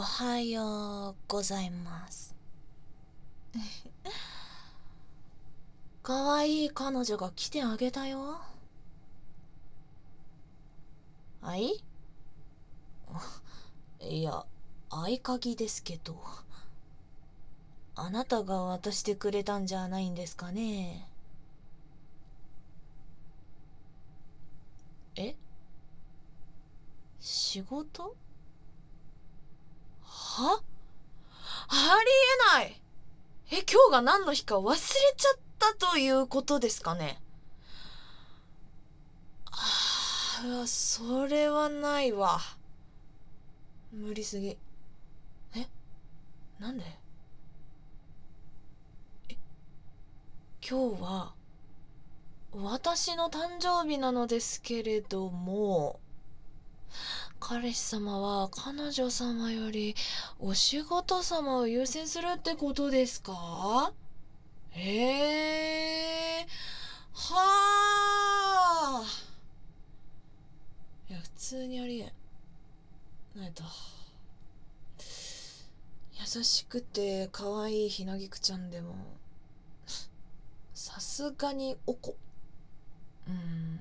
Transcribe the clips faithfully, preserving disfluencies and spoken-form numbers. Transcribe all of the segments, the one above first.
はようございます。かわいい彼女が来てあげたよ。はい？いや、合鍵ですけど。あなたが渡してくれたんじゃないんですかね。え？仕事？は？ありえない。え、今日が何の日か忘れちゃったということですかね。ああ、それはないわ。無理すぎ。え？なんで？え、今日は私の誕生日なのですけれども、彼氏様は彼女様よりお仕事様を優先するってことですか？へえ、はあ。いや、普通にありえん。なんやった。優しくて可愛いひなぎくちゃんでもさすがにおこ。うーん。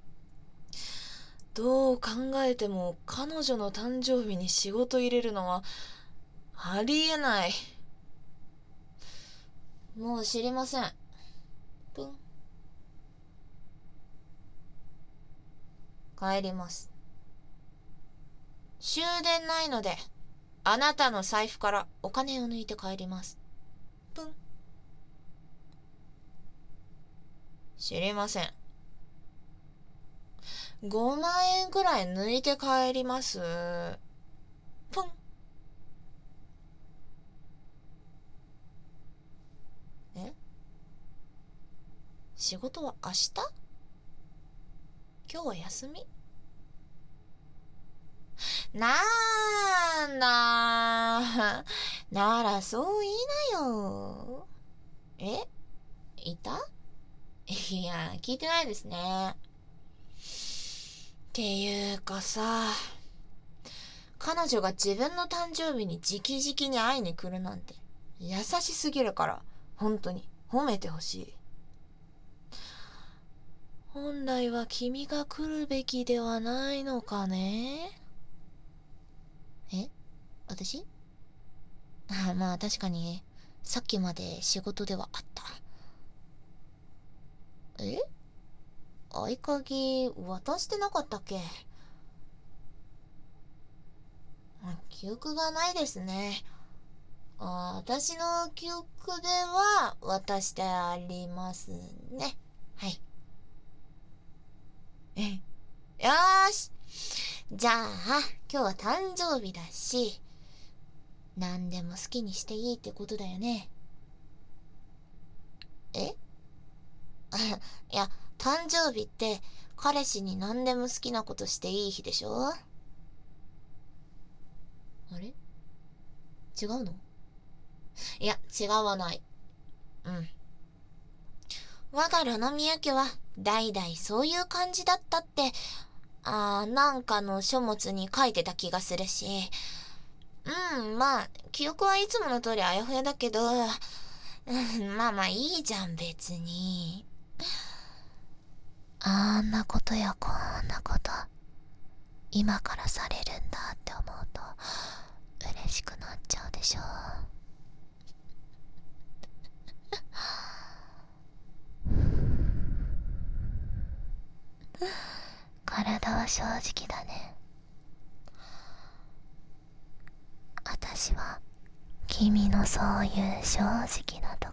どう考えても彼女の誕生日に仕事入れるのはありえない。もう知りません。ぷん。帰ります。終電ないので、あなたの財布からお金を抜いて帰ります。ぷん。知りません。ごまんえんくらい抜いて帰ります。ぷん。え？仕事は明日？今日は休み？なんだならそう言いなよ。え？いた？いや、聞いてないですね。っていうかさ、彼女が自分の誕生日に直々に会いに来るなんて優しすぎるから、本当に褒めてほしい。本来は君が来るべきではないのかね。え？私？あ、まあ確かにさっきまで仕事ではあった。え？合鍵渡してなかったっけ？記憶がないですね。あ、私の記憶では渡してありますね。はい。え、よーし。じゃあ、今日は誕生日だし、何でも好きにしていいってことだよね。え？いや、誕生日って彼氏に何でも好きなことしていい日でしょ？あれ？違うの？いや、違わない。うん。我がロノ宮家は代々そういう感じだったって、あー、なんかの書物に書いてた気がするし。うん、まあ、記憶はいつもの通りあやふやだけど、うん、まあまあいいじゃん、別に。あんなことやこんなこと、今からされるんだって思うと、嬉しくなっちゃうでしょ。体は正直だね。私は君のそういう正直な